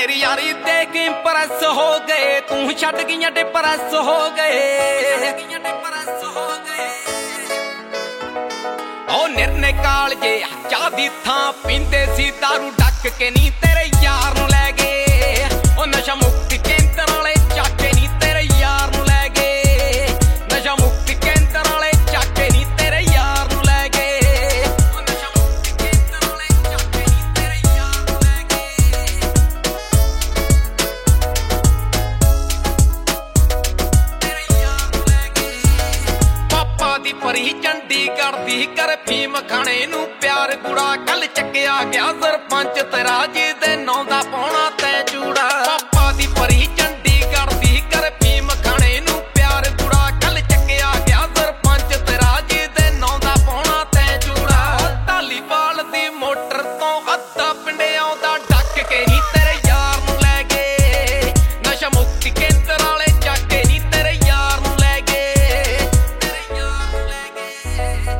तेरी यारी देख इंप्रेस हो गए, तू छड़ गई डिप्रेस हो गए। ओ निर्णे काल जे चाह दी थां पींदे सी दारू डक के नी तेरे यार नूं लै गए। ओ नशा मुक्ति केंद्र वाले चाके नी तेरे यार नूं लै गए। नशा मुक्ति केंद्र वाले चाके नी तेरे यार नूं लै गए। ओ नशा मुक्ति केंद्र वाले चाके नी तेरे यार नूं लै गए। तेरे यार नूं लै गए। पापा दी परी चंडीगढ़ दी कर फीम खाने नूं प्यार गुड़ा। कल चक्या गया सरपंच तेरा जिहदे नौ दा पाउणा तै चूड़ा। पापा दी परी चंडीगढ़ दी कर फीम खाने नूं प्यार गुड़ा। कल चक्या गया सरपंच तेरा जिहदे नौ दा पाउणा तै चूड़ा। ढालीवाल दी मोटर तो अद्धा पिंड आउंदा डक के नी तेरे यार नूं लै गए। नशा मुक्ति केंद्र वाले चाके नी तेरे यार नूं लै गए। तेरे यार नूं लै गए।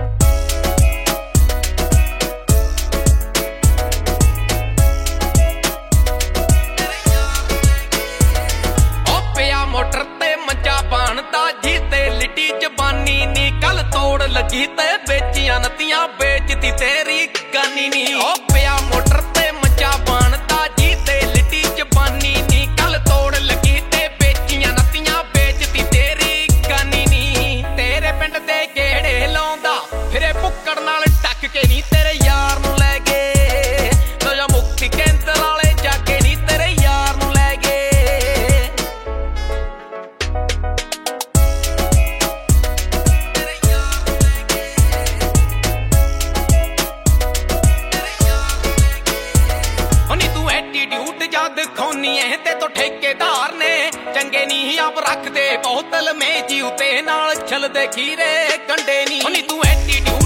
मोटर ते मंजा बनदा जी ते लिटी जबानी नी। कल तोड़ लगी ते बेचियां नतियां बेचती तेरी गानी नी। ओ पिया मोटर ते मंजा बनदा जी ते लिटी जबानी नी। कल तोड़ लगी ते बेचियां नतियां बेचती तेरी गानी नी। तेरे पिंड दे गेड़े लाउंदा फिरे भुक्कड़ नाल टक के नी तेरे यार नूं लै गए। नशा मुक्ति केंद्र वाले जाके नी तेरे यार नूं लै गए। ते तो ठेकेदार ने चंगे नी आप रखते बोतल में जीवते नाल छलदे खीरे कंडे नी। तू एटीट्यूड